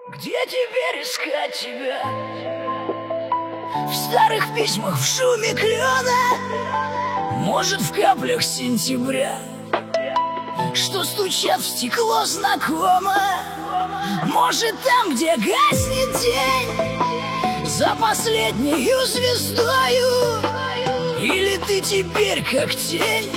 Где теперь искать тебя? В старых письмах, в шуме клена, может, в каплях сентября, что стучат в стекло знакомо. Может, там, где гаснет день, за последнею звездою. Или ты теперь как тень,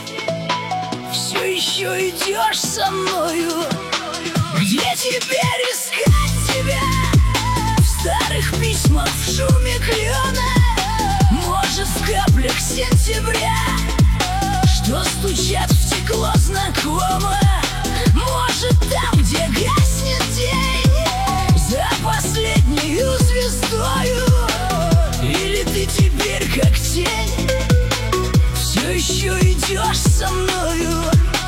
все еще идешь со мною. Где теперь искать тебя? В старых письмах, в шуме клена, может, в каплях сентября, что стучат в стекло знакомо. Может, там, где гаснет день, за последнею звездою. Или ты теперь как тень, все еще идешь со мною.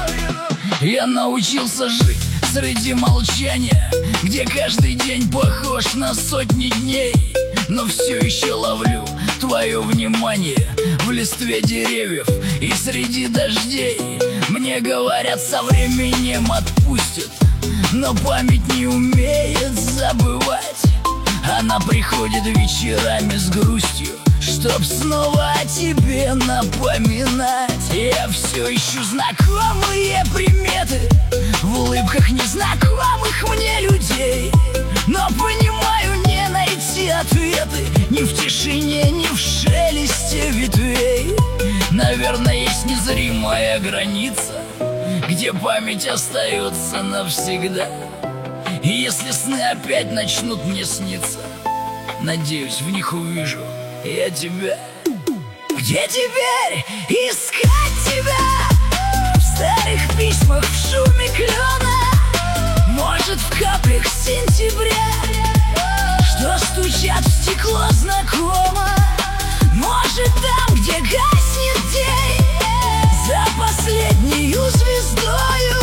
Я научился жить среди молчания, где каждый день похож на сотни дней. Но все еще ловлю твое внимание в листве деревьев и среди дождей. Мне говорят, со временем отпустят, но память не умеет забывать. Она приходит вечерами с грустью, чтоб снова о тебе напоминать. Я все ищу знакомые приметы в улыбках незнакомых мне людей, но понимаю, не найти ответы ни в тишине, ни в шелесте ветвей. Наверное, есть незримая граница, где память остается навсегда. И если сны опять начнут мне сниться, надеюсь, в них увижу я тебя. Где теперь искать тебя? В старых письмах, в шуме клена, может, в каплях сентября, что стучат в стекло знакомо. Может, там, где гаснет день, за последнею звездою.